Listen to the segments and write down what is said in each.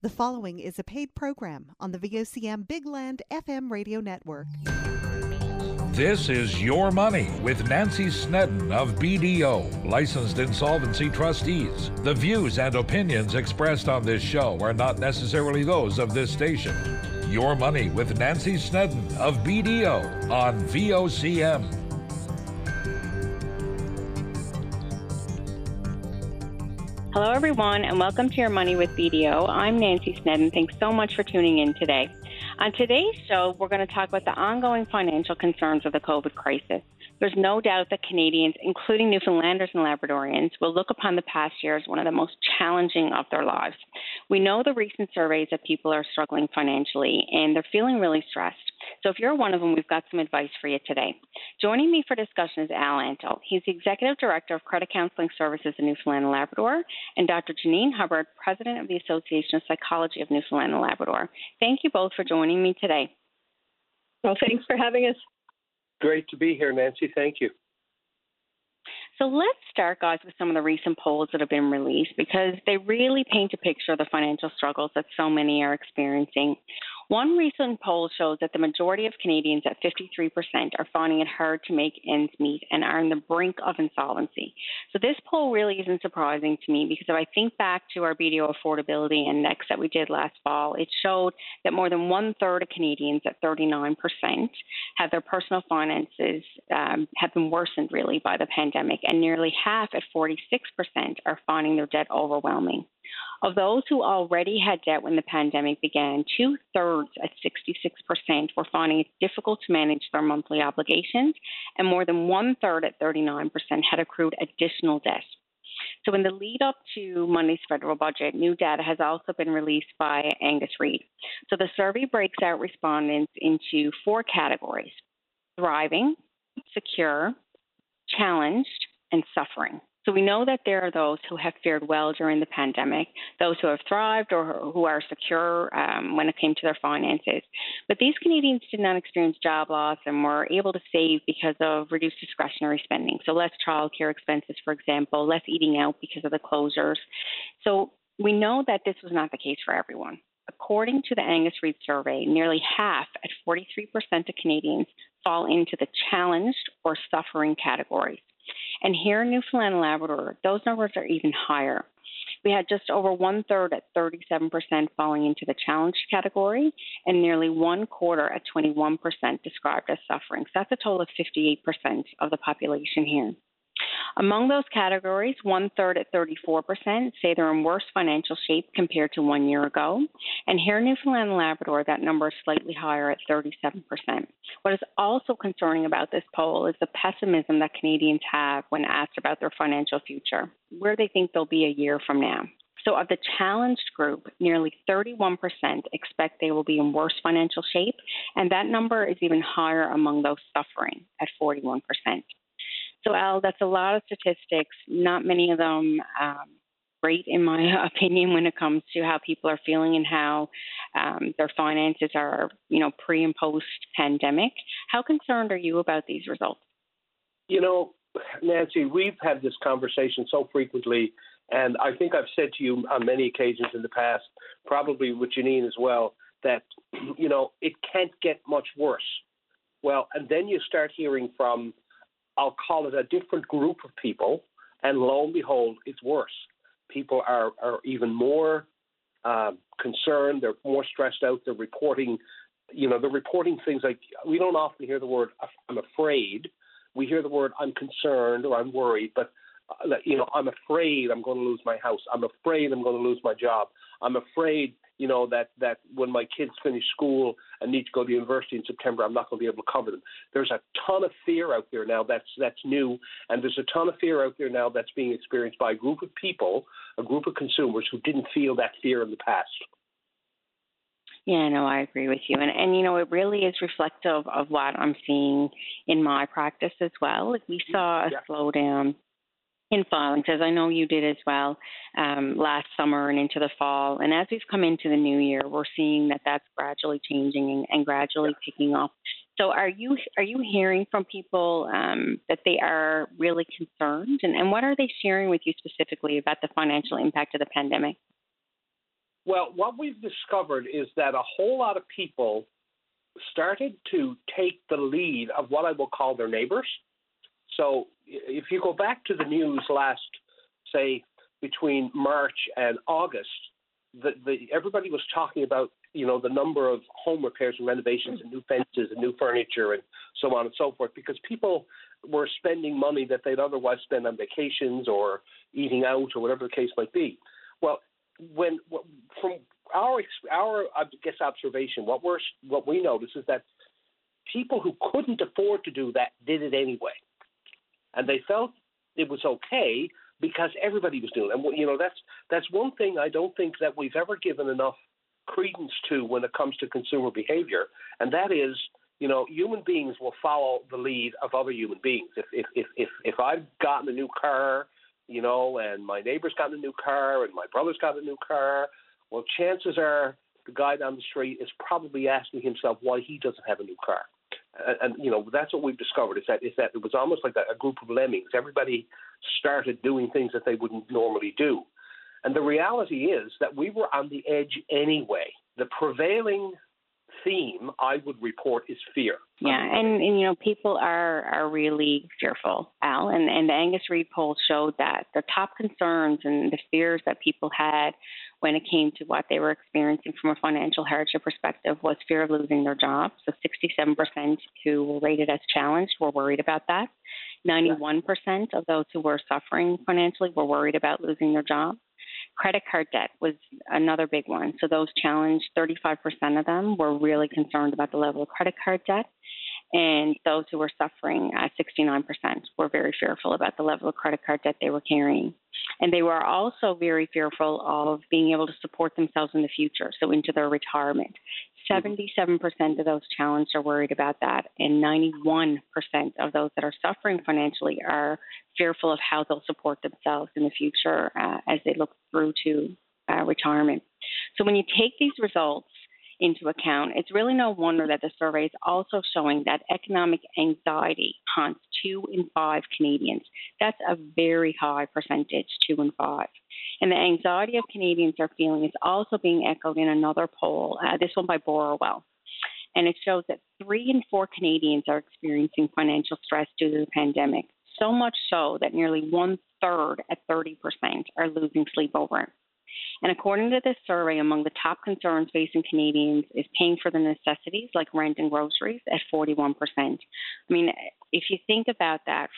The following is a paid program on the VOCM Big Land FM radio network. This is Your Money with Nancy Snedden of BDO, Licensed Insolvency Trustees. The views and opinions expressed on this show are not necessarily those of this station. Your Money with Nancy Snedden of BDO on VOCM. Hello, everyone, and welcome to Your Money with BDO. I'm Nancy Snedden. Thanks so much for tuning in today. On today's show, we're going to talk about the ongoing financial concerns of the COVID crisis. There's no doubt that Canadians, including Newfoundlanders and Labradorians, will look upon the past year as one of the most challenging of their lives. We know the recent surveys that people are struggling financially, and they're feeling really stressed. So if you're one of them, we've got some advice for you today. Joining me for discussion is Al Antal. He's the Executive Director of Credit Counseling Services in Newfoundland and Labrador, and Dr. Janine Hubbard, President of the Association of Psychology of Newfoundland and Labrador. Thank you both for joining me today. Well, thanks for having us. Great to be here, Nancy. Thank you. So let's start, guys, with some of the recent polls that have been released because they really paint a picture of the financial struggles that so many are experiencing. One recent poll shows that the majority of Canadians, at 53%, are finding it hard to make ends meet and are on the brink of insolvency. So this poll really isn't surprising to me because if I think back to our BDO Affordability Index that we did last fall, it showed that more than one-third of Canadians, at 39%, have their personal finances have been worsened really by the pandemic, and nearly half, at 46%, are finding their debt overwhelming. Of those who already had debt when the pandemic began, two-thirds, at 66%, were finding it difficult to manage their monthly obligations, and more than one-third, at 39%, had accrued additional debt. So in the lead up to Monday's federal budget, new data has also been released by Angus Reid. So the survey breaks out respondents into four categories: thriving, secure, challenged, and suffering. So we know that there are those who have fared well during the pandemic, those who have thrived or who are secure when it came to their finances. But these Canadians did not experience job loss and were able to save because of reduced discretionary spending. So less childcare expenses, for example, less eating out because of the closures. So we know that this was not the case for everyone. According to the Angus Reid survey, nearly half, at 43% of Canadians, fall into the challenged or suffering categories. And here in Newfoundland and Labrador, those numbers are even higher. We had just over one-third, at 37%, falling into the challenged category, and nearly one-quarter, at 21%, described as suffering. So that's a total of 58% of the population here. Among those categories, one-third, at 34%, say they're in worse financial shape compared to 1 year ago. And here in Newfoundland and Labrador, that number is slightly higher, at 37%. What is also concerning about this poll is the pessimism that Canadians have when asked about their financial future, where they think they'll be a year from now. So of the challenged group, nearly 31% expect they will be in worse financial shape, and that number is even higher among those suffering, at 41%. So, Al, that's a lot of statistics, not many of them great, in my opinion, when it comes to how people are feeling and how their finances are, pre and post-pandemic. How concerned are you about these results? Nancy, we've had this conversation so frequently, and I think I've said to you on many occasions in the past, probably with Janine as well, that, it can't get much worse. Well, and then you start hearing from, I'll call it, a different group of people, and lo and behold, it's worse. People are even more concerned. They're more stressed out. They're reporting things like, we don't often hear the word "I'm afraid." We hear the word "I'm concerned" or "I'm worried," but I'm afraid I'm going to lose my house. I'm afraid I'm going to lose my job. I'm afraid, that when my kids finish school and need to go to university in September, I'm not going to be able to cover them. There's a ton of fear out there now that's new, and there's a ton of fear out there now that's being experienced by a group of people, a group of consumers who didn't feel that fear in the past. Yeah, no, I agree with you. And it really is reflective of what I'm seeing in my practice as well. Like, we saw a slowdown in filings, as I know you did as well, last summer and into the fall. And as we've come into the new year, we're seeing that that's gradually changing and gradually picking up. So are you hearing from people that they are really concerned? And what are they sharing with you specifically about the financial impact of the pandemic? Well, what we've discovered is that a whole lot of people started to take the lead of what I will call their neighbors. So if you go back to the news last, say, between March and August, everybody was talking about, the number of home repairs and renovations and new fences and new furniture and so on and so forth, because people were spending money that they'd otherwise spend on vacations or eating out or whatever the case might be. Well, from our I guess observation, what we notice is that people who couldn't afford to do that did it anyway, and they felt it was okay because everybody was doing it. And that's one thing I don't think that we've ever given enough credence to when it comes to consumer behavior, and that is, human beings will follow the lead of other human beings. If I've gotten a new car, and my neighbor's gotten a new car, and my brother's got a new car, well, chances are the guy down the street is probably asking himself why he doesn't have a new car. And that's what we've discovered, is that it was almost like a group of lemmings. Everybody started doing things that they wouldn't normally do. And the reality is that we were on the edge anyway. The prevailing theme, I would report, is fear. Yeah, and people are really fearful, Al. And the Angus Reid poll showed that the top concerns and the fears that people had when it came to what they were experiencing from a financial hardship perspective was fear of losing their job. So 67% who were rated as challenged were worried about that. 91% of those who were suffering financially were worried about losing their job. Credit card debt was another big one. So those challenged, 35% of them were really concerned about the level of credit card debt. And those who were suffering, 69%, were very fearful about the level of credit card debt they were carrying. And they were also very fearful of being able to support themselves in the future, so into their retirement. 77% of those challenged are worried about that, and 91% of those that are suffering financially are fearful of how they'll support themselves in the future as they look through to retirement. So when you take these results into account, it's really no wonder that the survey is also showing that economic anxiety haunts 2 in 5 Canadians. That's a very high percentage, 2 in 5. And the anxiety of Canadians are feeling is also being echoed in another poll, this one by Borrowell. And it shows that 3 in 4 Canadians are experiencing financial stress due to the pandemic, so much so that nearly 1/3 at 30% are losing sleep over it. And according to this survey, among the top concerns facing Canadians is paying for the necessities like rent and groceries at 41%. I mean, if you think about that,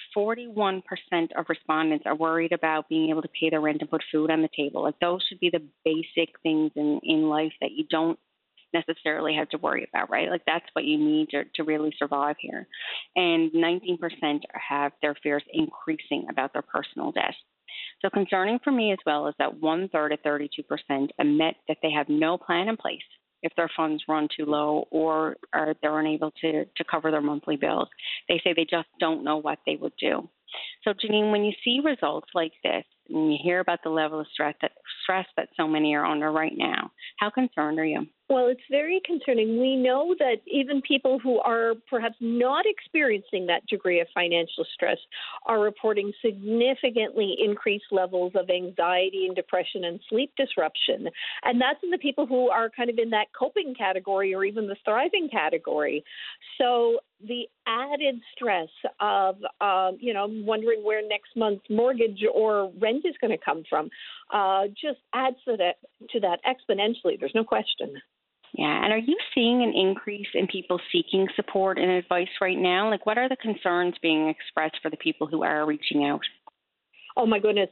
41% of respondents are worried about being able to pay their rent and put food on the table. Like, those should be the basic things in life that you don't necessarily have to worry about, right? Like, that's what you need to really survive here. And 19% have their fears increasing about their personal debt. So concerning for me as well is that 1/3 at 32% admit that they have no plan in place if their funds run too low or they're unable to cover their monthly bills. They say they just don't know what they would do. So, Janine, when you see results like this and you hear about the level of stress that so many are under right now, how concerned are you? Well, it's very concerning. We know that even people who are perhaps not experiencing that degree of financial stress are reporting significantly increased levels of anxiety and depression and sleep disruption. And that's in the people who are kind of in that coping category or even the thriving category. So the added stress of, wondering where next month's mortgage or rent is going to come from just adds to that exponentially. There's no question. Yeah, and are you seeing an increase in people seeking support and advice right now? Like, what are the concerns being expressed for the people who are reaching out? Oh, my goodness.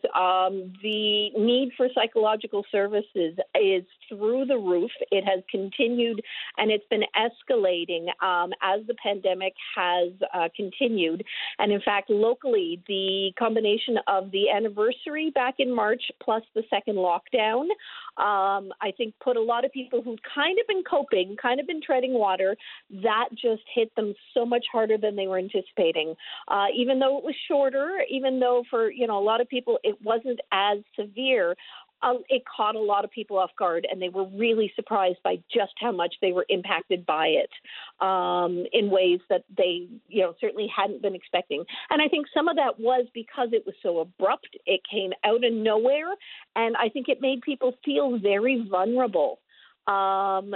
The need for psychological services is through the roof. It has continued, and it's been escalating as the pandemic has continued. And in fact, locally, the combination of the anniversary back in March plus the second lockdown, I think put a lot of people who've kind of been coping, kind of been treading water, that just hit them so much harder than they were anticipating. Even though it was shorter, even though for, a lot of people it wasn't as severe, it caught a lot of people off guard, and they were really surprised by just how much they were impacted by it in ways that they, certainly hadn't been expecting. And I think some of that was because it was so abrupt. It came out of nowhere, and I think it made people feel very vulnerable on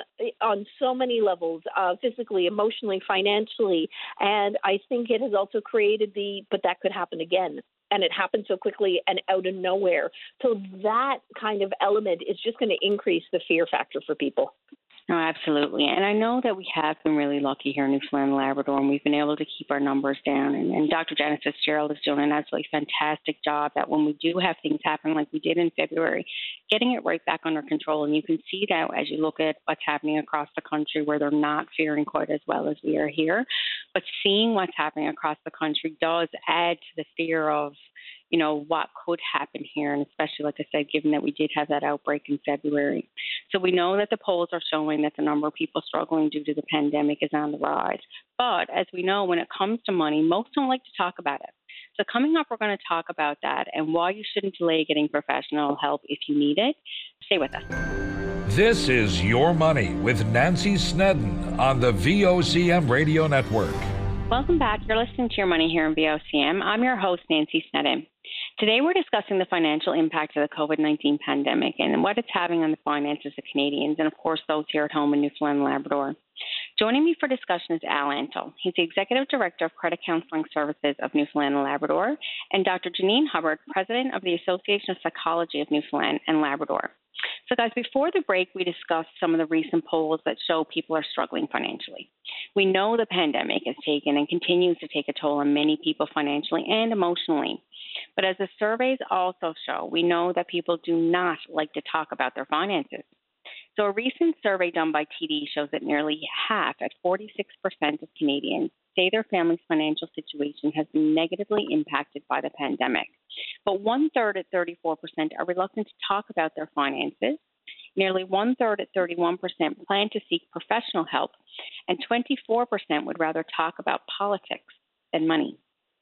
so many levels, physically, emotionally, financially. And I think it has also created but that could happen again. And it happened so quickly and out of nowhere. So that kind of element is just going to increase the fear factor for people. No, absolutely. And I know that we have been really lucky here in Newfoundland and Labrador, and we've been able to keep our numbers down. And Dr. Janice Fitzgerald is doing an absolutely fantastic job that when we do have things happen like we did in February, getting it right back under control. And you can see that as you look at what's happening across the country where they're not faring quite as well as we are here. But seeing what's happening across the country does add to the fear of, what could happen here, and especially, like I said, given that we did have that outbreak in February. So we know that the polls are showing that the number of people struggling due to the pandemic is on the rise. But as we know, when it comes to money, most don't like to talk about it. So coming up, we're going to talk about that and why you shouldn't delay getting professional help if you need it. Stay with us. This is Your Money with Nancy Snedden on the VOCM Radio Network. Welcome back. You're listening to Your Money here on VOCM. I'm your host, Nancy Snedden. Today, we're discussing the financial impact of the COVID-19 pandemic and what it's having on the finances of Canadians and, of course, those here at home in Newfoundland and Labrador. Joining me for discussion is Al Antle. He's the Executive Director of Credit Counseling Services of Newfoundland and Labrador, and Dr. Janine Hubbard, President of the Association of Psychology of Newfoundland and Labrador. So, guys, before the break, we discussed some of the recent polls that show people are struggling financially. We know the pandemic has taken and continues to take a toll on many people financially and emotionally. But as the surveys also show, we know that people do not like to talk about their finances. So a recent survey done by TD shows that nearly half, at 46% of Canadians, say their family's financial situation has been negatively impacted by the pandemic. But 1/3 at 34% are reluctant to talk about their finances. Nearly 1/3 at 31% plan to seek professional help, and 24% would rather talk about politics than money.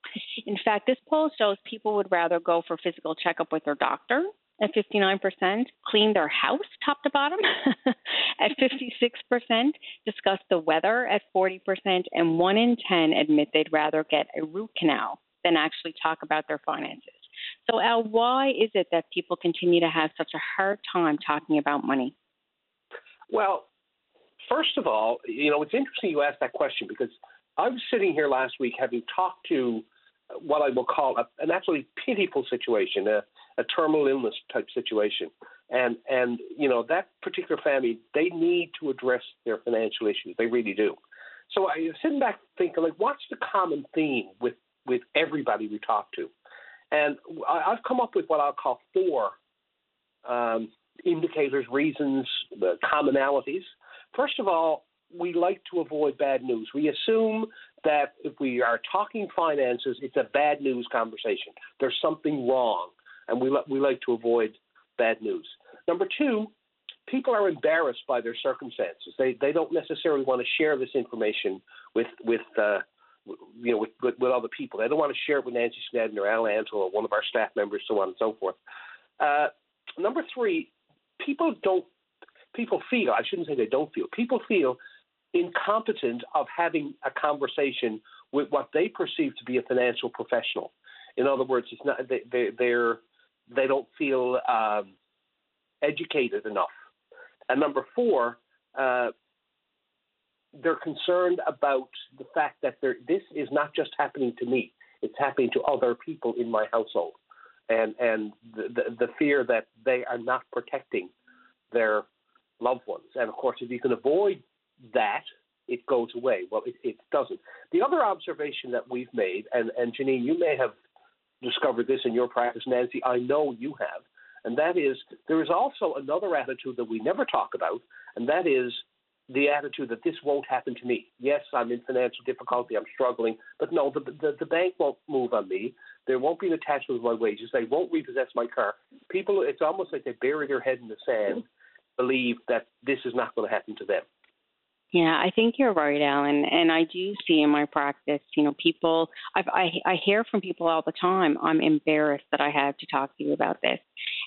In fact, this poll shows people would rather go for a physical checkup with their doctor at 59%, clean their house top to bottom at 56%, discuss the weather at 40%, and 1 in 10 admit they'd rather get a root canal than actually talk about their finances. So, Al, why is it that people continue to have such a hard time talking about money? Well, first of all, it's interesting you asked that question because I was sitting here last week having talked to what I will call an absolutely pitiful situation, a terminal illness type situation. And that particular family, they need to address their financial issues. They really do. So I was sitting back thinking, what's the common theme with everybody we talk to? And I've come up with what I'll call 4 indicators, reasons, commonalities. First of all, we like to avoid bad news. We assume that if we are talking finances, it's a bad news conversation. There's something wrong, and we like to avoid bad news. Number 2, people are embarrassed by their circumstances. They don't necessarily want to share this information with other people. They don't want to share it with Nancy Snedden or Al Antle or one of our staff members, so on and so forth. Number 3, people feel, I shouldn't say they don't feel, people feel incompetent of having a conversation with what they perceive to be a financial professional. In other words, it's not they don't feel educated enough. And number 4, they're concerned about the fact that this is not just happening to me; it's happening to other people in my household, and the fear that they are not protecting their loved ones. And of course, if you can avoid that, it goes away. Well, it doesn't. The other observation that we've made, and Janine, you may have discovered this in your practice, Nancy, I know you have, and that is there is also another attitude that we never talk about, and that is the attitude that this won't happen to me. Yes, I'm in financial difficulty, I'm struggling, but no, the bank won't move on me. There won't be an attachment with my wages. They won't repossess my car. People, it's almost like they bury their head in the sand, believe that this is not going to happen to them. Yeah, I think you're right, Alan. And I do see in my practice, people, I hear from people all the time, I'm embarrassed that I have to talk to you about this.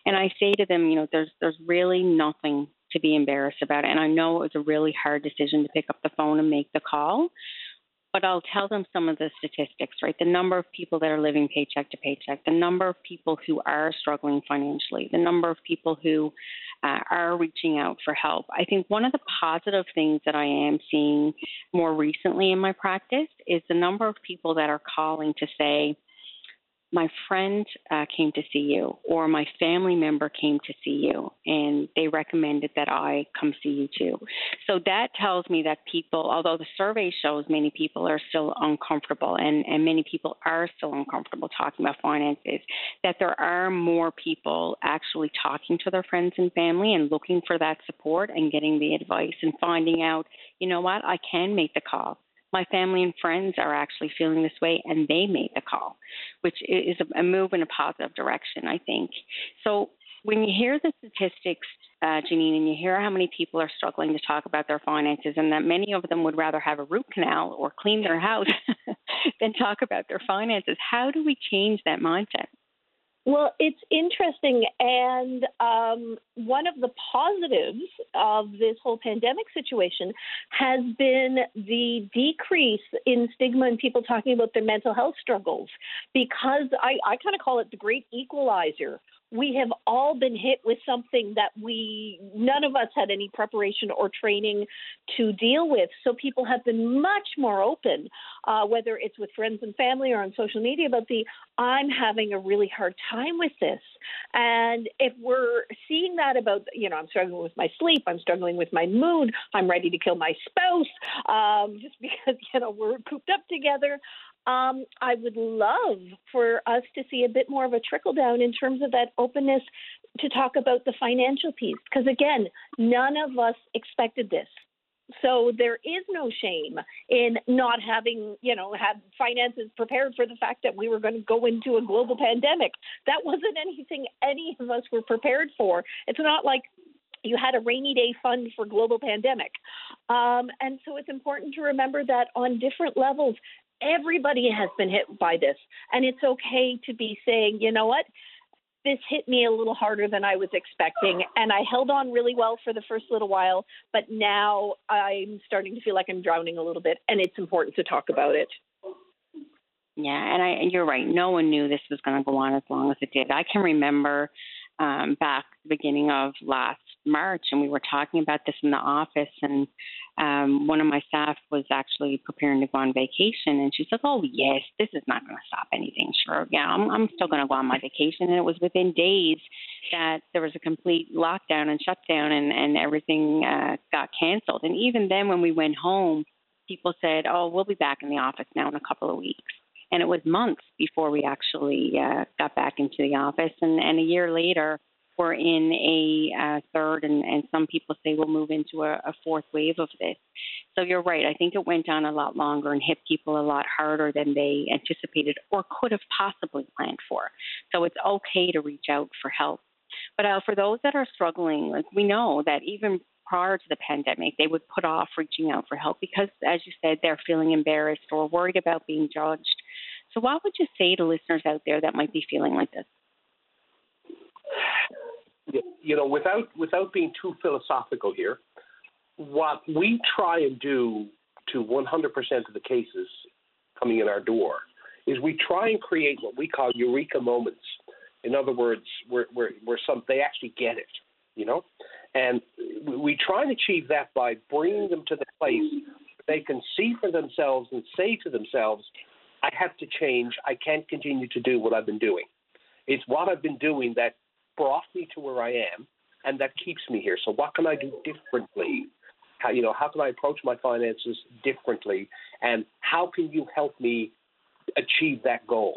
And I say to them, there's really nothing to be embarrassed about. And I know it was a really hard decision to pick up the phone and make the call, but I'll tell them some of the statistics, right? The number of people that are living paycheck to paycheck, the number of people who are struggling financially, the number of people who are reaching out for help. I think one of the positive things that I am seeing more recently in my practice is the number of people that are calling to say, my friend came to see you, or my family member came to see you, and they recommended that I come see you too. So that tells me that people, although the survey shows many people are still uncomfortable, and many people are still uncomfortable talking about finances, that there are more people actually talking to their friends and family and looking for that support and getting the advice and finding out, you know what, I can make the call. My family and friends are actually feeling this way, and they made the call, which is a move in a positive direction, I think. So when you hear the statistics, Janine, and you hear how many people are struggling to talk about their finances, and that many of them would rather have a root canal or clean their house than talk about their finances, how do we change that mindset? Well, it's interesting, and one of the positives of this whole pandemic situation has been the decrease in stigma and people talking about their mental health struggles, because I kind of call it the great equalizer. We have all been hit with something that none of us had any preparation or training to deal with. So people have been much more open, whether it's with friends and family or on social media, about I'm having a really hard time with this. And if we're seeing that about, I'm struggling with my sleep, I'm struggling with my mood, I'm ready to kill my spouse, just because, we're cooped up together. I would love for us to see a bit more of a trickle down in terms of that openness to talk about the financial piece. Because again, none of us expected this. So there is no shame in not having, had finances prepared for the fact that we were going to go into a global pandemic. That wasn't anything any of us were prepared for. It's not like you had a rainy day fund for global pandemic. And so it's important to remember that on different levels, everybody has been hit by this. And it's okay to be saying, you know what, this hit me a little harder than I was expecting. And I held on really well for the first little while, but now I'm starting to feel like I'm drowning a little bit. And it's important to talk about it. Yeah, and you're right. No one knew this was going to go on as long as it did. I can remember back at the beginning of last March, and we were talking about this in the office, and one of my staff was actually preparing to go on vacation, and she said, oh, yes, this is not going to stop anything. Sure, yeah, I'm still going to go on my vacation. And it was within days that there was a complete lockdown and shutdown, and everything got canceled. And even then, when we went home, people said, oh, we'll be back in the office now in a couple of weeks. And it was months before we actually got back into the office. And a year later, we're in a third, and some people say we'll move into a fourth wave of this. So you're right. I think it went on a lot longer and hit people a lot harder than they anticipated or could have possibly planned for. So it's okay to reach out for help. But for those that are struggling, like we know that even prior to the pandemic, they would put off reaching out for help because, as you said, they're feeling embarrassed or worried about being judged. So what would you say to listeners out there that might be feeling like this? Without being too philosophical here, what we try and do to 100% of the cases coming in our door is we try and create what we call eureka moments. In other words, where they actually get it, And we try and achieve that by bringing them to the place where they can see for themselves and say to themselves, I have to change. I can't continue to do what I've been doing. It's what I've been doing that brought me to where I am and that keeps me here. So what can I do differently? How can I approach my finances differently? And how can you help me achieve that goal?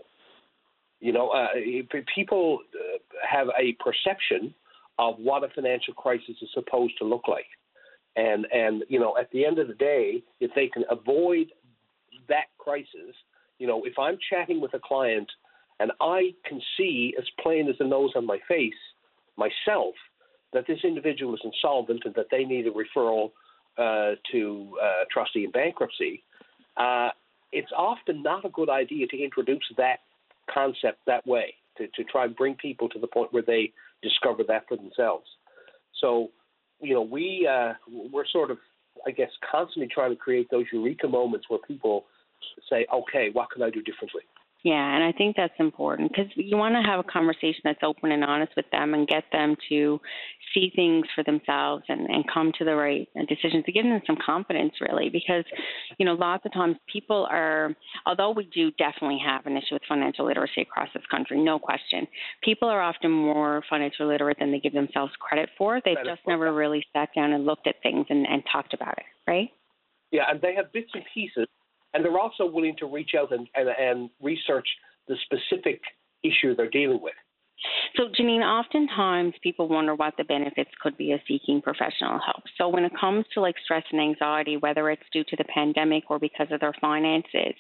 People have a perception of what a financial crisis is supposed to look like. And at the end of the day, if they can avoid that crisis, if I'm chatting with a client and I can see as plain as the nose on my face myself that this individual is insolvent and that they need a referral to trustee in bankruptcy, it's often not a good idea to introduce that concept that way, to try and bring people to the point where they discover that for themselves. So, we're sort of, I guess, constantly trying to create those eureka moments where people say, okay, what can I do differently? Yeah, and I think that's important because you want to have a conversation that's open and honest with them and get them to see things for themselves and come to the right decisions, to give them some confidence, really, because, lots of times people are, although we do definitely have an issue with financial literacy across this country, no question, people are often more financially literate than they give themselves credit for. They've just never really sat down and looked at things and talked about it, right? Yeah, and they have bits and pieces. And they're also willing to reach out and research the specific issue they're dealing with. So, Janine, oftentimes people wonder what the benefits could be of seeking professional help. So when it comes to stress and anxiety, whether it's due to the pandemic or because of their finances,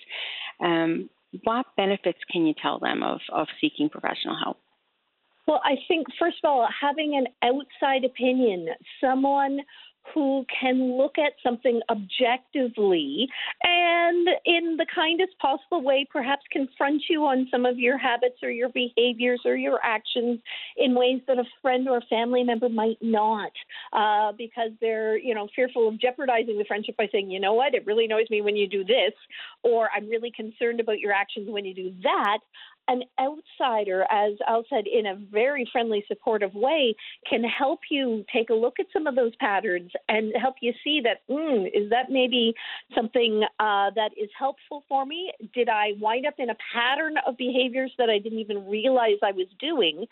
what benefits can you tell them of seeking professional help? Well, I think, first of all, having an outside opinion, someone who can look at something objectively and in the kindest possible way perhaps confront you on some of your habits or your behaviors or your actions in ways that a friend or a family member might not, because they're, fearful of jeopardizing the friendship by saying, you know what, it really annoys me when you do this, or I'm really concerned about your actions when you do that. An outsider, as Al said, in a very friendly, supportive way, can help you take a look at some of those patterns and help you see that, is that maybe something that is helpful for me? Did I wind up in a pattern of behaviors that I didn't even realize I was doing?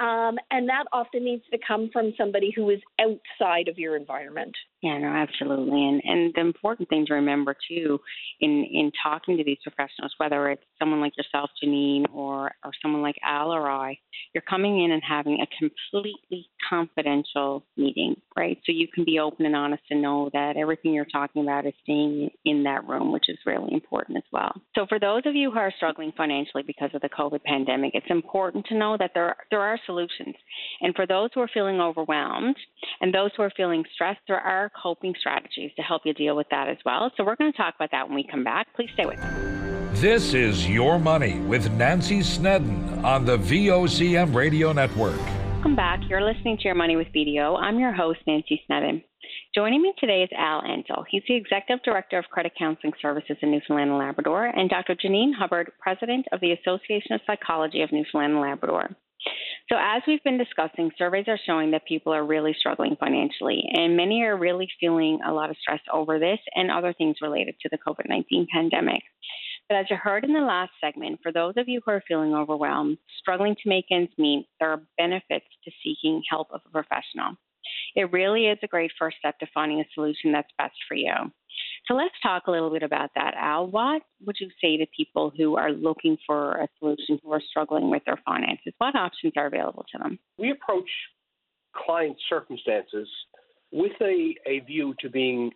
And that often needs to come from somebody who is outside of your environment. Yeah, no, absolutely. And the important thing to remember, too, in talking to these professionals, whether it's someone like yourself, Janine, or someone like Al or I, you're coming in and having a completely confidential meeting, right? So you can be open and honest and know that everything you're talking about is staying in that room, which is really important as well. So for those of you who are struggling financially because of the COVID pandemic, it's important to know that there are solutions. And for those who are feeling overwhelmed and those who are feeling stressed, there are coping strategies to help you deal with that as well. So we're going to talk about that when we come back. Please stay with us. This is Your Money with Nancy Snedden on the VOCM Radio Network. Welcome back. You're listening to Your Money with BDO. I'm your host, Nancy Snedden. Joining me today is Al Ansell. He's the Executive Director of Credit Counseling Services in Newfoundland and Labrador, and Dr. Janine Hubbard, President of the Association of Psychology of Newfoundland and Labrador. So as we've been discussing, surveys are showing that people are really struggling financially, and many are really feeling a lot of stress over this and other things related to the COVID-19 pandemic. But as you heard in the last segment, for those of you who are feeling overwhelmed, struggling to make ends meet, there are benefits to seeking help of a professional. It really is a great first step to finding a solution that's best for you. So let's talk a little bit about that, Al. What would you say to people who are looking for a solution, who are struggling with their finances? What options are available to them? We approach client circumstances with a view to being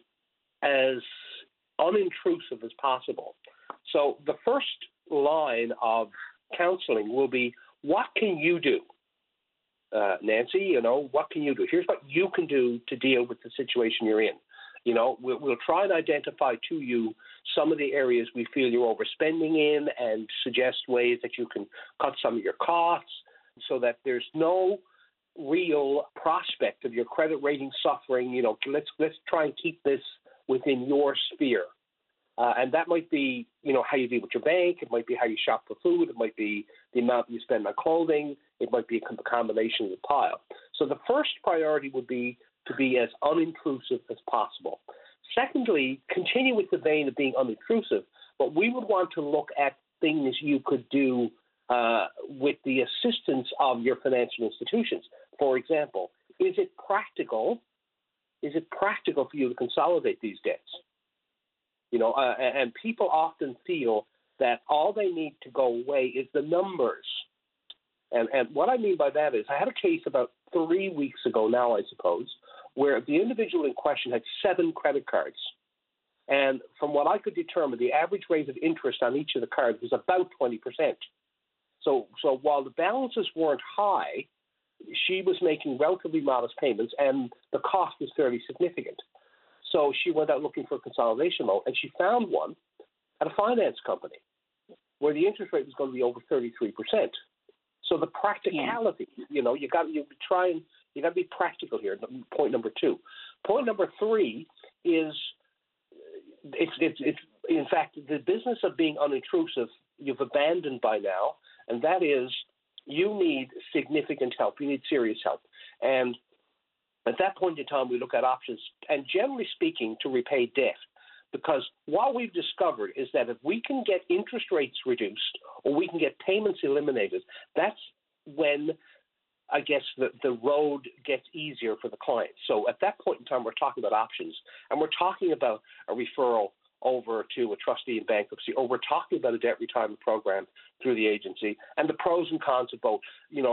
as unintrusive as possible. So the first line of counseling will be, what can you do? Nancy, what can you do? Here's what you can do to deal with the situation you're in. We'll try and identify to you some of the areas we feel you're overspending in and suggest ways that you can cut some of your costs so that there's no real prospect of your credit rating suffering. Let's try and keep this within your sphere. And that might be, how you deal with your bank. It might be how you shop for food. It might be the amount you spend on clothing. It might be a combination of the pile. So the first priority would be to be as unintrusive as possible. Secondly, continue with the vein of being unintrusive, but we would want to look at things you could do with the assistance of your financial institutions. For example, is it practical for you to consolidate these debts? And people often feel that all they need to go away is the numbers. And what I mean by that is I had a case about 3 weeks ago now, I suppose, where the individual in question had 7 credit cards. And from what I could determine, the average rate of interest on each of the cards was about 20%. So while the balances weren't high, she was making relatively modest payments, and the cost was fairly significant. So she went out looking for a consolidation loan, and she found one at a finance company where the interest rate was going to be over 33%. So the practicality, you got to be practical here. Point number 2. Point number 3 is it's in fact the business of being unintrusive you've abandoned by now, and that is you need significant help. You need serious help. And at that point in time, we look at options, and generally speaking, to repay debt. Because what we've discovered is that if we can get interest rates reduced or we can get payments eliminated, that's when, I guess, the road gets easier for the client. So at that point in time, we're talking about options, and we're talking about a referral over to a trustee in bankruptcy, or we're talking about a debt retirement program through the agency, and the pros and cons of both.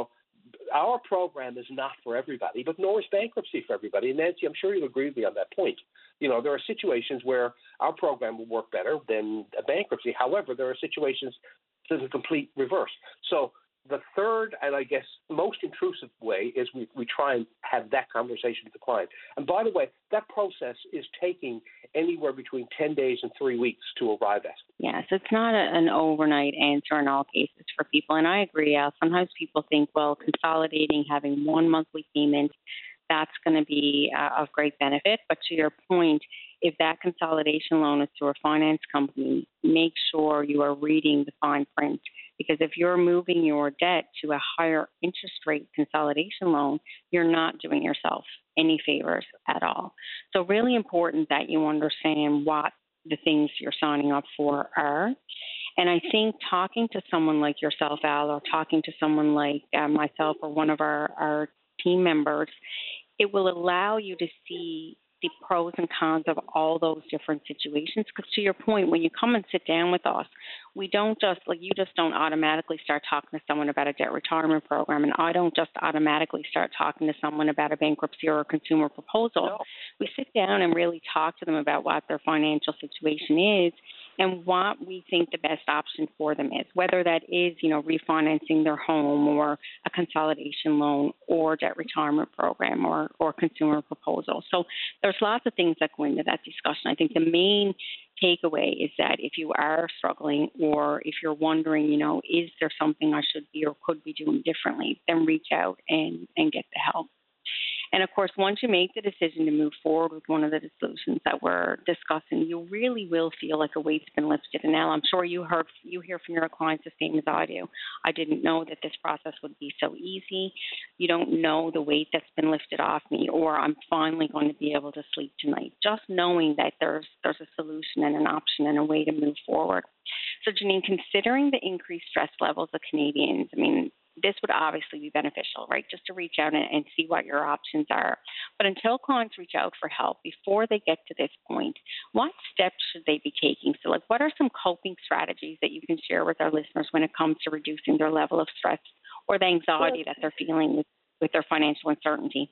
Our program is not for everybody, but nor is bankruptcy for everybody. And Nancy, I'm sure you'll agree with me on that point. There are situations where our program will work better than a bankruptcy. However, there are situations to the complete reverse. So the third and I guess most intrusive way is we try and have that conversation with the client. And by the way, that process is taking anywhere between 10 days and 3 weeks to arrive at. Yes, it's not an overnight answer in all cases for people. And I agree, Al. Sometimes people think, well, consolidating, having one monthly payment, that's going to be of great benefit. But to your point, if that consolidation loan is through a finance company, make sure you are reading the fine print. Because if you're moving your debt to a higher interest rate consolidation loan, you're not doing yourself any favors at all. So really important that you understand what the things you're signing up for are. And I think talking to someone like yourself, Al, or talking to someone like myself or one of our team members, it will allow you to see the pros and cons of all those different situations. Because to your point, when you come and sit down with us, we don't just, you just don't automatically start talking to someone about a debt retirement program, and I don't just automatically start talking to someone about a bankruptcy or a consumer proposal. No. We sit down and really talk to them about what their financial situation is and what we think the best option for them is, whether that is, refinancing their home or a consolidation loan or debt retirement program or consumer proposal. So there's lots of things that go into that discussion. I think the main takeaway is that if you are struggling or if you're wondering, is there something I should be or could be doing differently, then reach out and get the help. And of course, once you make the decision to move forward with one of the solutions that we're discussing, you really will feel like a weight's been lifted. And now I'm sure you hear from your clients the same as I do. I didn't know that this process would be so easy. You don't know the weight that's been lifted off me, or I'm finally going to be able to sleep tonight. Just knowing that there's a solution and an option and a way to move forward. So Janine, considering the increased stress levels of Canadians, this would obviously be beneficial, right, just to reach out and see what your options are. But until clients reach out for help, before they get to this point, what steps should they be taking? So, what are some coping strategies that you can share with our listeners when it comes to reducing their level of stress or the anxiety that they're feeling with their financial uncertainty?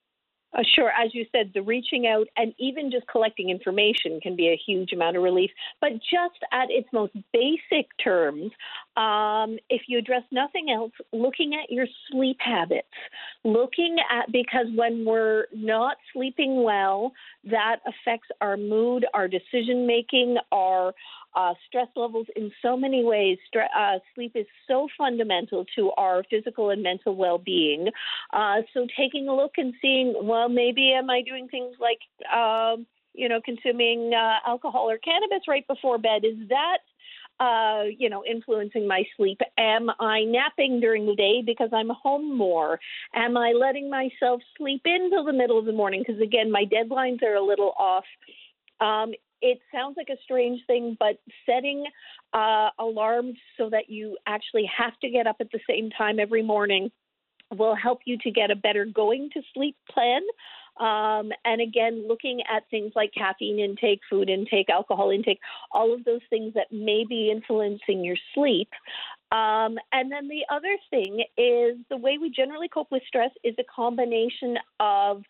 Sure. As you said, the reaching out and even just collecting information can be a huge amount of relief. But just at its most basic terms, if you address nothing else, looking at your sleep habits, because when we're not sleeping well, that affects our mood, our decision making, our stress levels in so many ways. Sleep is so fundamental to our physical and mental well-being. So taking a look and seeing, well, maybe am I doing things like, consuming alcohol or cannabis right before bed? Is that influencing my sleep? Am I napping during the day because I'm home more? Am I letting myself sleep in till the middle of the morning? Because, again, my deadlines are a little off. It sounds like a strange thing, but setting alarms so that you actually have to get up at the same time every morning will help you to get a better going to sleep plan. And again, looking at things like caffeine intake, food intake, alcohol intake, all of those things that may be influencing your sleep. And then the other thing is the way we generally cope with stress is a combination of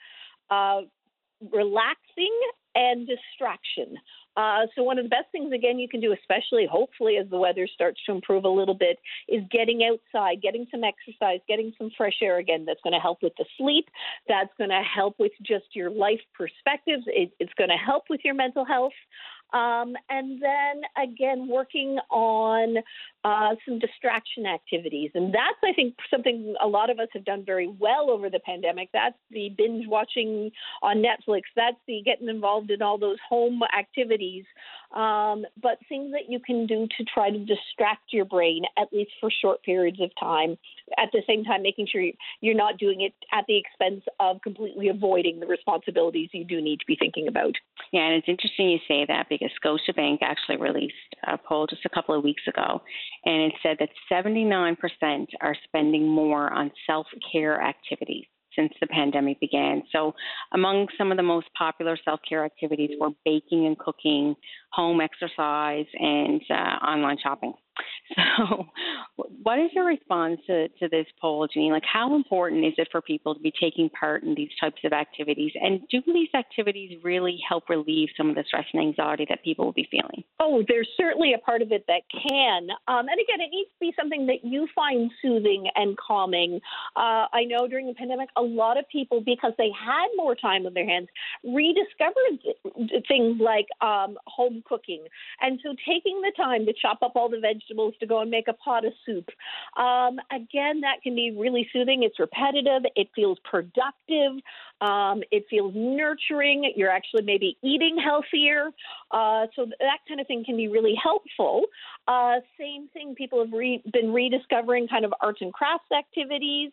relaxing and distraction. So one of the best things, again, you can do, especially hopefully as the weather starts to improve a little bit, is getting outside, getting some exercise, getting some fresh air. Again, that's going to help with the sleep. That's going to help with just your life perspectives. It's going to help with your mental health. And then again, working on some distraction activities. And that's, I think, something a lot of us have done very well over the pandemic. That's the binge watching on Netflix. That's the getting involved in all those home activities. But things that you can do to try to distract your brain, at least for short periods of time. At the same time, making sure you're not doing it at the expense of completely avoiding the responsibilities you do need to be thinking about. Yeah, and it's interesting you say that because Scotiabank actually released a poll just a couple of weeks ago, and it said that 79% are spending more on self-care activities since the pandemic began. So among some of the most popular self-care activities were baking and cooking, home exercise, and online shopping. So what is your response to this poll, Janine? Like, how important is it for people to be taking part in these types of activities? And do these activities really help relieve some of the stress and anxiety that people will be feeling? Oh, there's certainly a part of it that can. And again, it needs to be something that you find soothing and calming. I know during the pandemic, a lot of people, because they had more time on their hands, rediscovered things like home cooking. And so taking the time to chop up all the vegetables to go and make a pot of soup. Again, that can be really soothing. It's repetitive. It feels productive. It feels nurturing. You're actually maybe eating healthier. So that kind of thing can be really helpful. Same thing, people have been rediscovering kind of arts and crafts activities.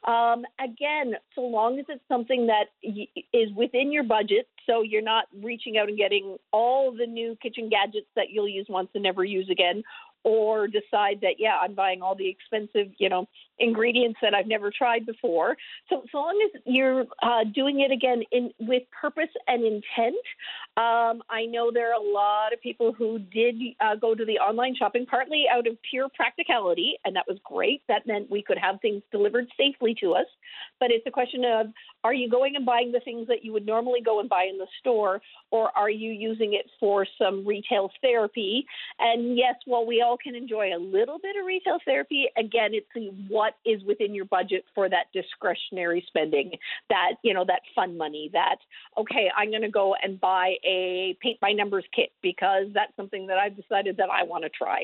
Again, so long as it's something that is within your budget, so you're not reaching out and getting all the new kitchen gadgets that you'll use once and never use again, or decide that, yeah, I'm buying all the expensive, ingredients that I've never tried before. So long as you're doing it, again, with purpose and intent. I know there are a lot of people who did go to the online shopping, partly out of pure practicality, and that was great. That meant we could have things delivered safely to us. But it's a question of, are you going and buying the things that you would normally go and buy in the store, or are you using it for some retail therapy? And yes, while we all can enjoy a little bit of retail therapy, again, it's what is within your budget for that discretionary spending, that, that fun money, that, okay, I'm going to go and buy a paint by numbers kit because that's something that I've decided that I want to try.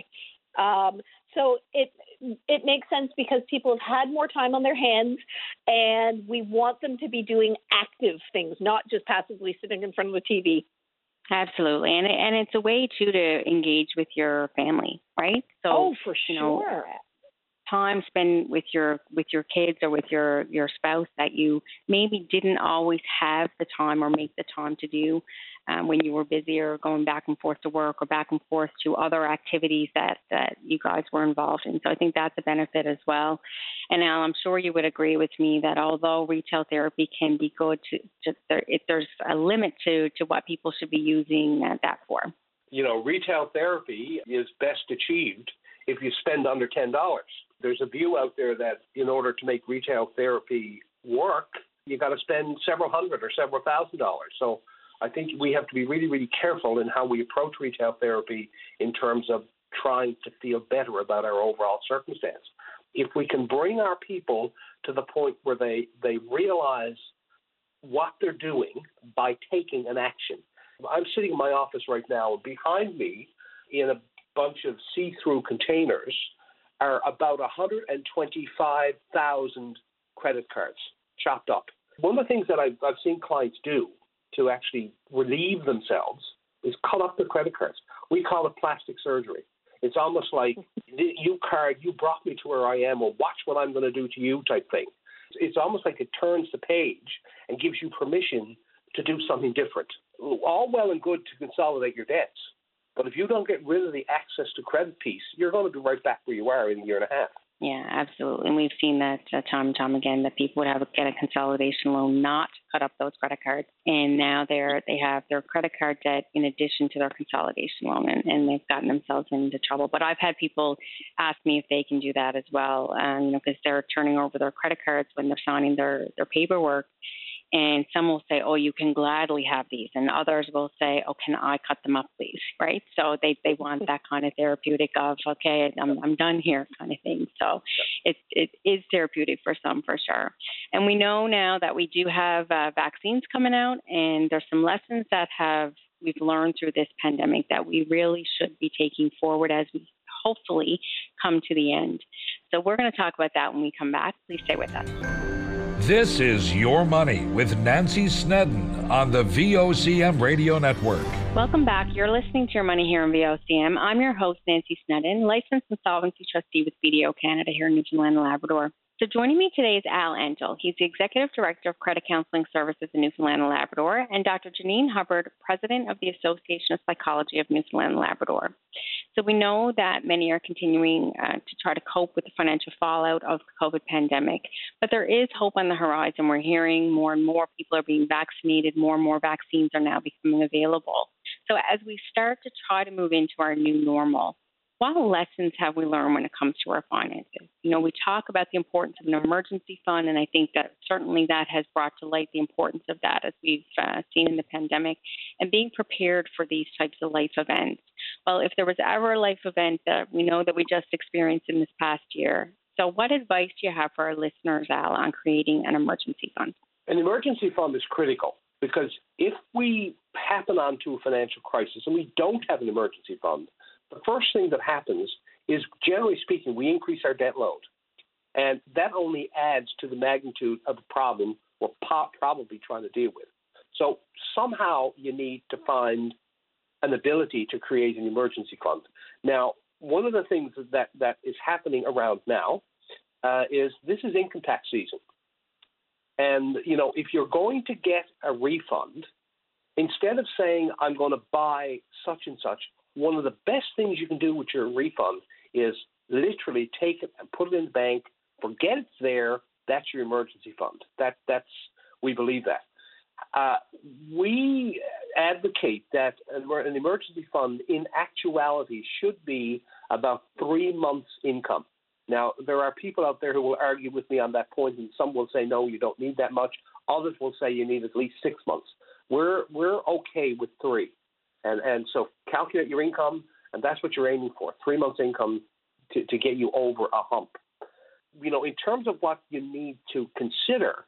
So it makes sense because people have had more time on their hands, and we want them to be doing active things, not just passively sitting in front of the TV. Absolutely. And it's a way, too, to engage with your family, right? So, for sure. Time spent with your kids or with your spouse that you maybe didn't always have the time or make the time to do when you were busy or going back and forth to work or back and forth to other activities that you guys were involved in. So I think that's a benefit as well. And Al, I'm sure you would agree with me that although retail therapy can be good, there's a limit to what people should be using that for. Retail therapy is best achieved if you spend under $10. There's a view out there that in order to make retail therapy work, you got to spend several hundred or several $1,000s. So I think we have to be really, really careful in how we approach retail therapy in terms of trying to feel better about our overall circumstance. If we can bring our people to the point where they realize what they're doing by taking an action. I'm sitting in my office right now, and behind me in a bunch of see-through containers are about 125,000 credit cards chopped up. One of the things that I've seen clients do to actually relieve themselves is cut up their credit cards. We call it plastic surgery. It's almost like, you brought me to where I am, or watch what I'm going to do to you type thing. It's almost like it turns the page and gives you permission to do something different. All well and good to consolidate your debts, but if you don't get rid of the access to credit piece, you're going to be right back where you are in a year and a half. Yeah, absolutely. And we've seen that time and time again, that people would get a consolidation loan, not cut up those credit cards. And now they have their credit card debt in addition to their consolidation loan, and they've gotten themselves into trouble. But I've had people ask me if they can do that as well, because they're turning over their credit cards when they're signing their paperwork. And some will say, oh, you can gladly have these. And others will say, oh, can I cut them up, please? Right? So they want that kind of therapeutic of, okay, I'm done here kind of thing. So it is therapeutic for some, for sure. And we know now that we do have vaccines coming out, and there's some lessons that have we've learned through this pandemic that we really should be taking forward as we hopefully come to the end. So we're going to talk about that when we come back. Please stay with us. This is Your Money with Nancy Snedden on the VOCM Radio Network. Welcome back. You're listening to Your Money here on VOCM. I'm your host, Nancy Snedden, licensed insolvency trustee with BDO Canada here in Newfoundland and Labrador. So joining me today is Al Angel. He's the Executive Director of Credit Counseling Services in Newfoundland and Labrador, and Dr. Janine Hubbard, President of the Association of Psychology of Newfoundland and Labrador. So we know that many are continuing to try to cope with the financial fallout of the COVID pandemic, but there is hope on the horizon. We're hearing more and more people are being vaccinated, more and more vaccines are now becoming available. So as we start to try to move into our new normal, what lessons have we learned when it comes to our finances? You know, we talk about the importance of an emergency fund, and I think that certainly that has brought to light the importance of that as we've seen in the pandemic, and being prepared for these types of life events. Well, if there was ever a life event that we know that we just experienced in this past year, so what advice do you have for our listeners, Al, on creating an emergency fund? An emergency fund is critical because if we happen onto a financial crisis and we don't have an emergency fund, the first thing that happens is, generally speaking, we increase our debt load. And that only adds to the magnitude of the problem we're probably trying to deal with. So somehow you need to find an ability to create an emergency fund. Now, one of the things that is happening around now is this is income tax season. And, you know, if you're going to get a refund, instead of saying, I'm going to buy such and such, one of the best things you can do with your refund is literally take it and put it in the bank, forget it's there, that's your emergency fund. That's we believe that. We advocate that an emergency fund in actuality should be about 3 months' income. Now, there are people out there who will argue with me on that point, and some will say, no, you don't need that much. Others will say you need at least 6 months. We're okay with 3. And so calculate your income, and that's what you're aiming for, 3 months' income to get you over a hump. You know, in terms of what you need to consider,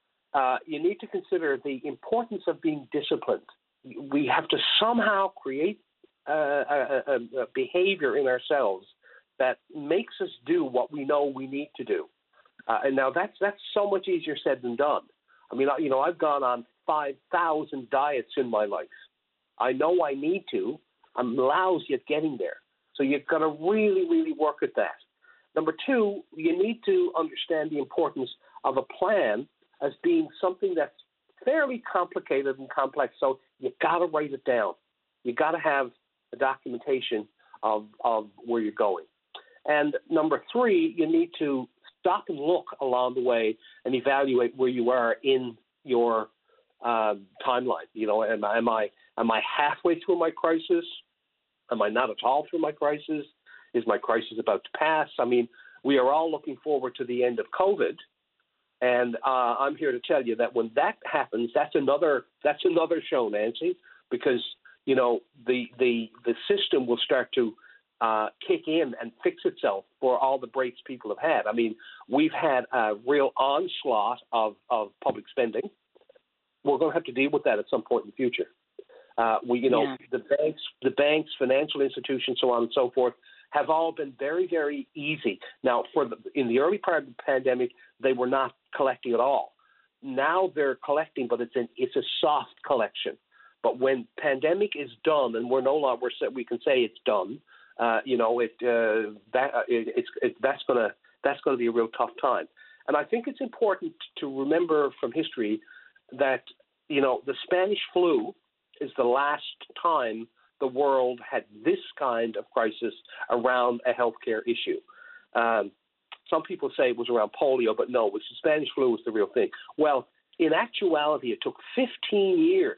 the importance of being disciplined. We have to somehow create a behavior in ourselves that makes us do what we know we need to do. And now that's so much easier said than done. I mean, you know, I've gone on 5,000 diets in my life. I know I need to. I'm lousy at getting there. So you've got to really, really work at that. Number 2, you need to understand the importance of a plan as being something that's fairly complicated and complex. So you got to write it down. You got to have a documentation of where you're going. And number 3, you need to stop and look along the way and evaluate where you are in your timeline. You know, am I halfway through my crisis? Am I not at all through my crisis? Is my crisis about to pass? I mean, we are all looking forward to the end of COVID, and I'm here to tell you that when that happens, that's another show, Nancy, because you know the system will start to kick in and fix itself for all the breaks people have had. I mean, we've had a real onslaught of public spending. We're going to have to deal with that at some point in the future. The banks, financial institutions, so on and so forth, have all been very, very easy. Now, in the early part of the pandemic, they were not collecting at all. Now they're collecting, but it's a soft collection. But when pandemic is done, and we can say it's done, that's going to be a real tough time. And I think it's important to remember from history that, you know, the Spanish flu is the last time the world had this kind of crisis around a healthcare issue. Some people say it was around polio, but no, the Spanish flu was the real thing. Well, in actuality, it took 15 years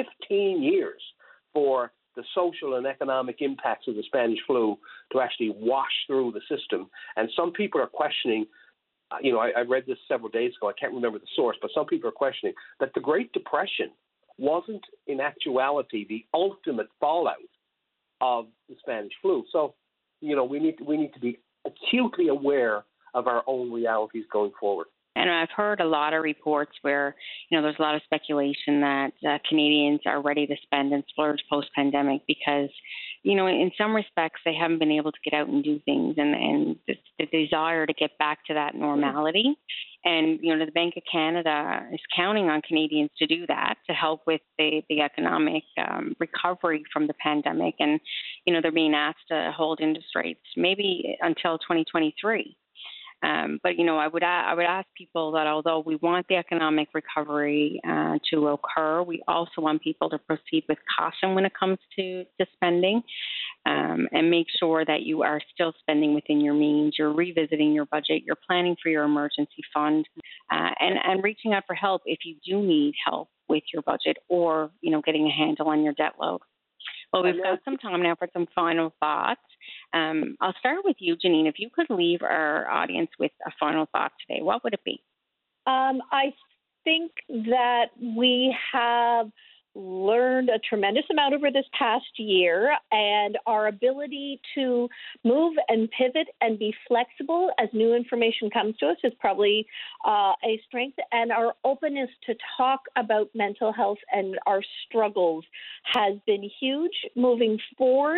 for the social and economic impacts of the Spanish flu to actually wash through the system. And some people are questioning, I read this several days ago, I can't remember the source, but some people are questioning that the Great Depression wasn't in actuality the ultimate fallout of the Spanish flu. So, you know, we need to be acutely aware of our own realities going forward. And I've heard a lot of reports where, there's a lot of speculation that Canadians are ready to spend and splurge post-pandemic because, in some respects, they haven't been able to get out and do things, and the desire to get back to that normality. And, the Bank of Canada is counting on Canadians to do that, to help with the economic recovery from the pandemic. And, they're being asked to hold interest rates maybe until 2023. But I would ask people that although we want the economic recovery to occur, we also want people to proceed with caution when it comes to spending, and make sure that you are still spending within your means. You're revisiting your budget. You're planning for your emergency fund, and reaching out for help if you do need help with your budget or getting a handle on your debt load. Well, we've got some time now for some final thoughts. I'll start with you, Janine. If you could leave our audience with a final thought today, what would it be? I think that we have learned a tremendous amount over this past year, and our ability to move and pivot and be flexible as new information comes to us is probably a strength, and our openness to talk about mental health and our struggles has been huge moving forward.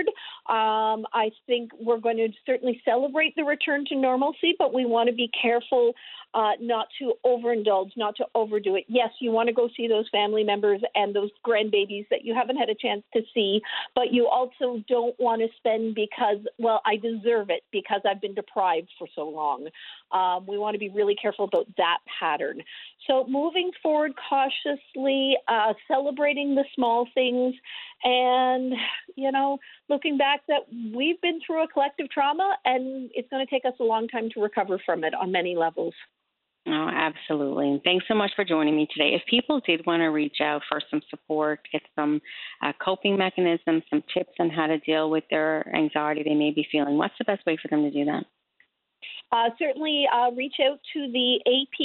I think we're going to certainly celebrate the return to normalcy, but we want to be careful not to overindulge, not to overdo it. Yes, you want to go see those family members and those grandbabies that you haven't had a chance to see, but you also don't want to spend because, well, I deserve it because I've been deprived for so long. We want to be really careful about that pattern. So moving forward cautiously, celebrating the small things, and, looking back that we've been through a collective trauma, and it's going to take us a long time to recover from it on many levels. Oh, absolutely. And thanks so much for joining me today. If people did want to reach out for some support, get some coping mechanisms, some tips on how to deal with their anxiety they may be feeling, what's the best way for them to do that? Certainly reach out to the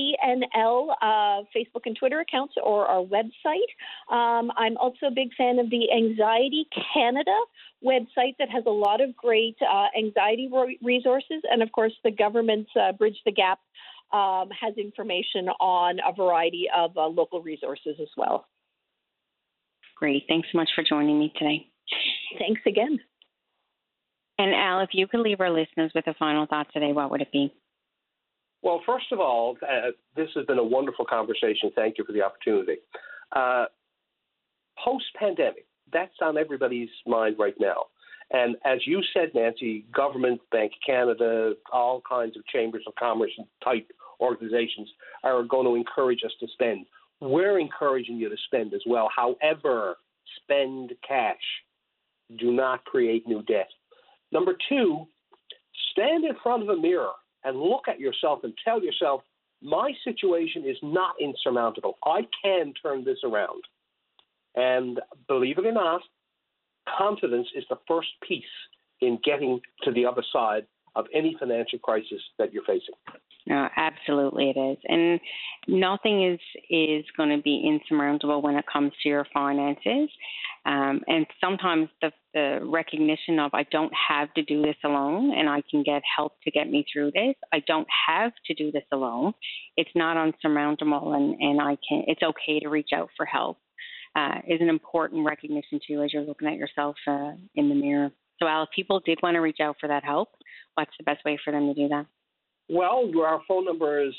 APNL Facebook and Twitter accounts or our website. I'm also a big fan of the Anxiety Canada website that has a lot of great anxiety resources. And, of course, the government's Bridge the Gap has information on a variety of local resources as well. Great. Thanks so much for joining me today. Thanks again. And Al, if you could leave our listeners with a final thought today, what would it be? Well, first of all, this has been a wonderful conversation. Thank you for the opportunity. Post-pandemic, that's on everybody's mind right now. And as you said, Nancy, government, Bank of Canada, all kinds of chambers of commerce and type organizations are going to encourage us to spend. We're encouraging you to spend as well. However, spend cash. Do not create new debt. Number two, stand in front of a mirror and look at yourself and tell yourself, my situation is not insurmountable. I can turn this around. And believe it or not, confidence is the first piece in getting to the other side of any financial crisis that you're facing. No, absolutely it is. And nothing is going to be insurmountable when it comes to your finances. And sometimes the recognition of I don't have to do this alone and I can get help to get me through this. I don't have to do this alone. It's not unsurmountable and it's okay to reach out for help. Is an important recognition too as you're looking at yourself in the mirror. So Al, if people did want to reach out for that help, what's the best way for them to do that? Well, our phone number is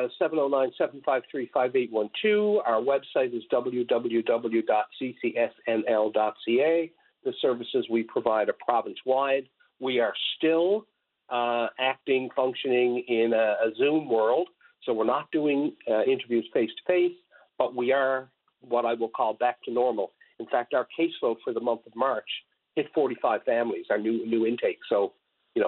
709-753-5812. Our website is www.ccsnl.ca. The services we provide are province-wide. We are still functioning in a Zoom world, so we're not doing interviews face-to-face, but we are what I will call back to normal. In fact, our caseload for the month of March hit 45 families, our new intake. So,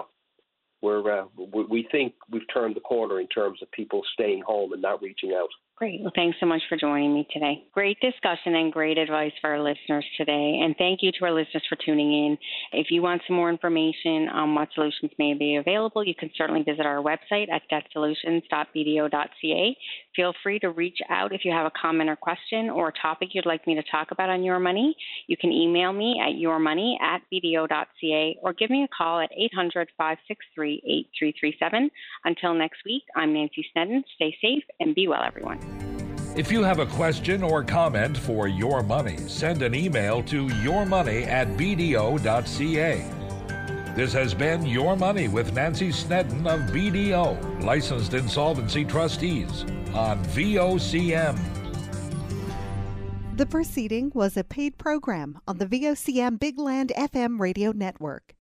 we think we've turned the corner in terms of people staying home and not reaching out. Great. Well, thanks so much for joining me today. Great discussion and great advice for our listeners today. And thank you to our listeners for tuning in. If you want some more information on what solutions may be available, you can certainly visit our website at debtsolutions.bdo.ca. Feel free to reach out if you have a comment or question or a topic you'd like me to talk about on Your Money. You can email me at yourmoney@bdo.ca or give me a call at 800-563-8337. Until next week, I'm Nancy Sneddon. Stay safe and be well, everyone. If you have a question or comment for Your Money, send an email to yourmoney@bdo.ca. This has been Your Money with Nancy Sneddon of BDO, Licensed Insolvency Trustees, on VOCM. The proceeding was a paid program on the VOCM Big Land FM radio network.